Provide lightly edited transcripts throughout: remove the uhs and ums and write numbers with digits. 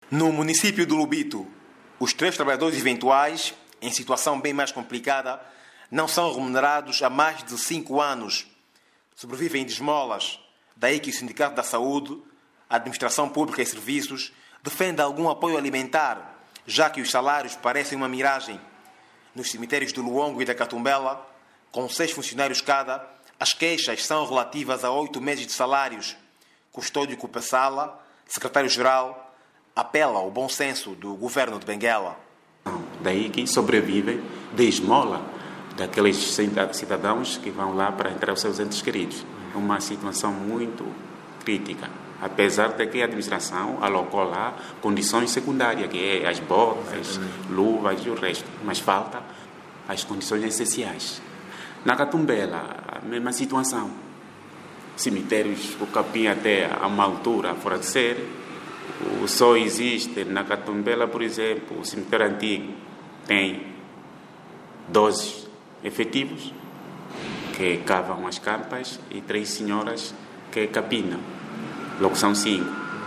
No município de Lubito, os 3 trabalhadores eventuais, em situação bem mais complicada, não são remunerados há mais de 5 anos. Sobrevivem de esmolas. Daí que o Sindicato da Saúde, a Administração Pública e Serviços, defende algum apoio alimentar, já que os salários parecem uma miragem. Nos cemitérios de Luongo e da Catumbela, com 6 funcionários cada, as queixas são relativas a 8 meses de salários. Custódio Cupessala, secretário-geral, apela ao bom senso do governo de Benguela. Daí que sobrevivem de esmola daqueles cidadãos que vão lá para entrar os seus entes queridos. É uma situação muito crítica, apesar de que a administração alocou lá condições secundárias, que é as botas, luvas e o resto, mas falta as condições essenciais. Na Catumbela, a mesma situação. Cemitérios, o capim até a uma altura fora de série. Só existe na Catumbela, por exemplo, o cemitério antigo tem 12 efetivos que cavam as campas e 3 senhoras que capinam. Logo são 5.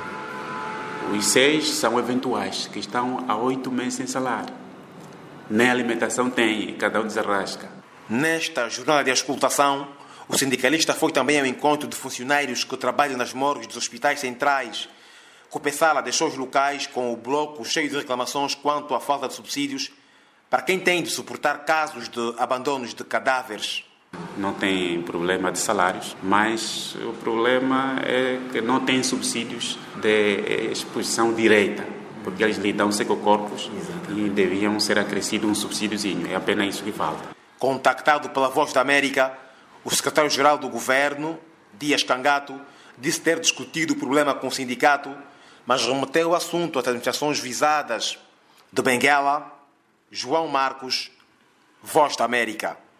Os 6 são eventuais, que estão há 8 meses sem salário. Nem alimentação tem, cada um desarrasca. Nesta jornada de auscultação, o sindicalista foi também ao encontro de funcionários que trabalham nas morgues dos hospitais centrais. Copessala deixou os locais com o bloco cheio de reclamações quanto à falta de subsídios para quem tem de suportar casos de abandonos de cadáveres. Não tem problema de salários, mas o problema é que não tem subsídios de exposição direita, porque eles lhe dão secocorpos e deviam ser acrescido um subsídiozinho. É apenas isso que falta. Contactado pela Voz da América, o secretário-geral do governo, Dias Cangato, disse ter discutido o problema com o sindicato, mas remeteu o assunto às administrações visadas. De Benguela, João Marcos, Voz da América.